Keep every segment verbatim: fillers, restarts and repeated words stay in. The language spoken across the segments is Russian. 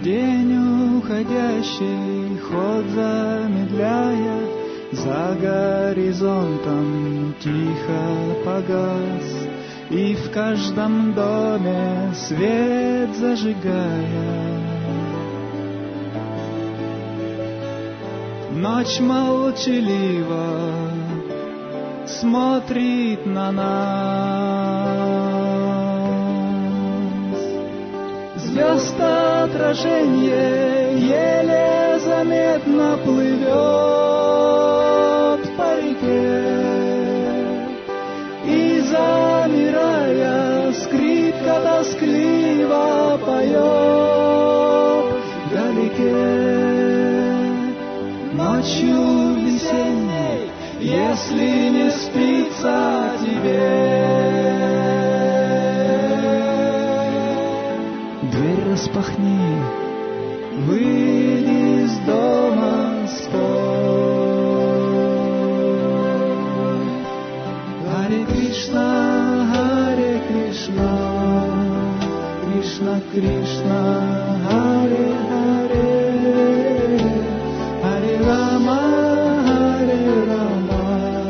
День уходящий, ход замедляя, за горизонтом тихо погас, и в каждом доме свет зажигая. Ночь молчаливо смотрит на нас. Звезд отражение еле заметно плывет по реке, и, замирая, скрипка тоскливо поет вдалеке. Ночью весенней, если не спится тебе, дверь распахни, выйди из дома, спой. Харе Кришна, Харе Кришна, Кришна Кришна, Харе Харе, Харе Рама, Харе Рама,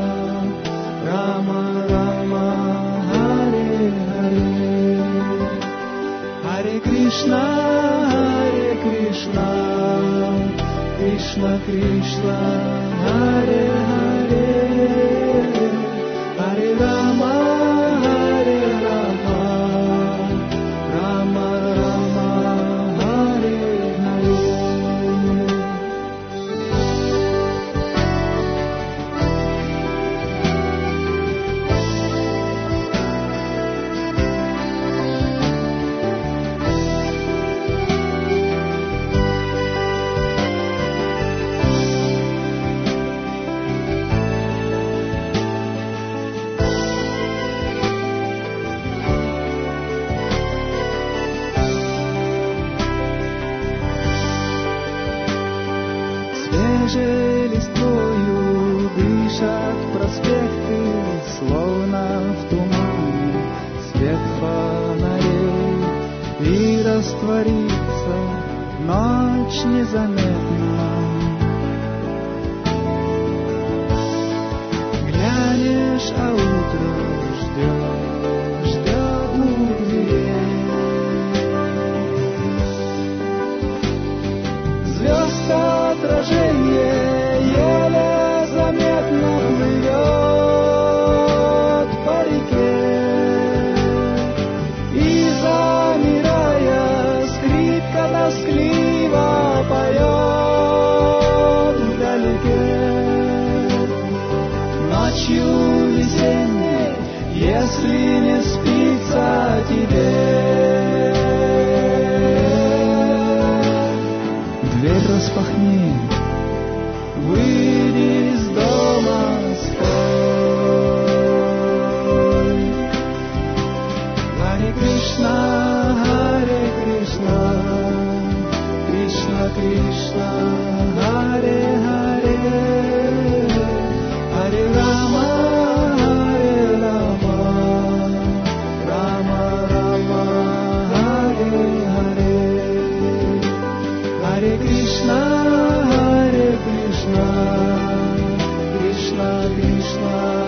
Рама Рама, Харе Харе. Харе Кришна, Харе Кришна, Кришна Кришна, Харе Харе, Харе Рама, Харе Рама, Рама Рама, Харе Харе. Свежей листвою дышат проспекты, словно в тумане свет фонарей, и растворится ночь незаметно. Глянешь, а утро ждет, ждет у дверей. Звезд отражение еле заметно плывет по реке, и, замирая, скрипка тоскливо поет вдалеке. Ночью весенней, если не спится тебе, дверь распахни, выйди из дома, спой. Харе Кришна, Харе Кришна, Кришна Кришна, Харе Харе, Харе Рама, Харе Рама, Рама Рама, Харе Харе. Харе Кришна, Харе Кришна, Кришна Кришна,